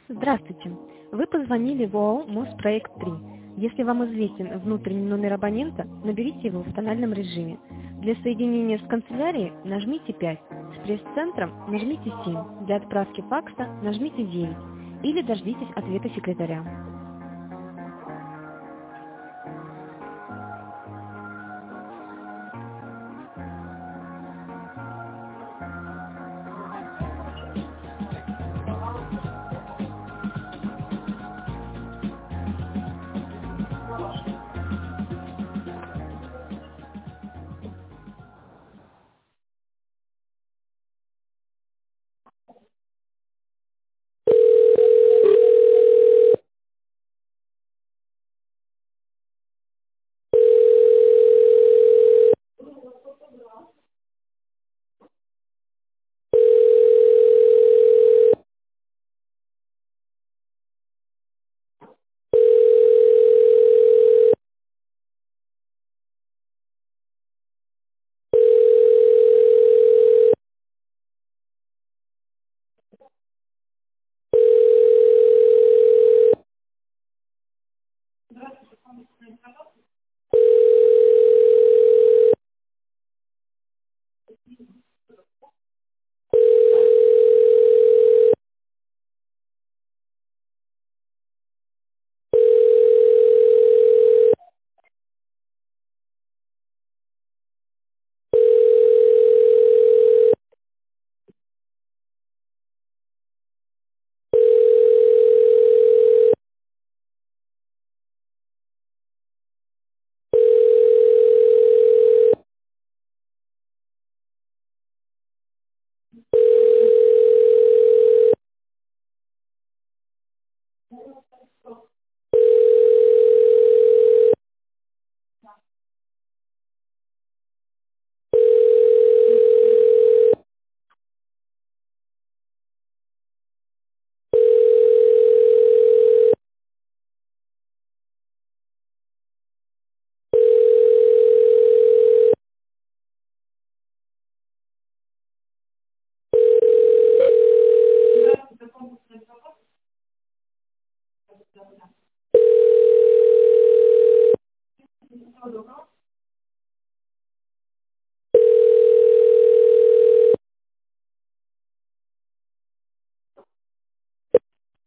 Здравствуйте! Вы позвонили в ОАО «Моспроект-3». Если вам известен внутренний номер абонента, наберите его в тональном режиме. Для соединения с канцелярией нажмите 5, с пресс-центром нажмите 7, для отправки факса нажмите 9 или дождитесь ответа секретаря.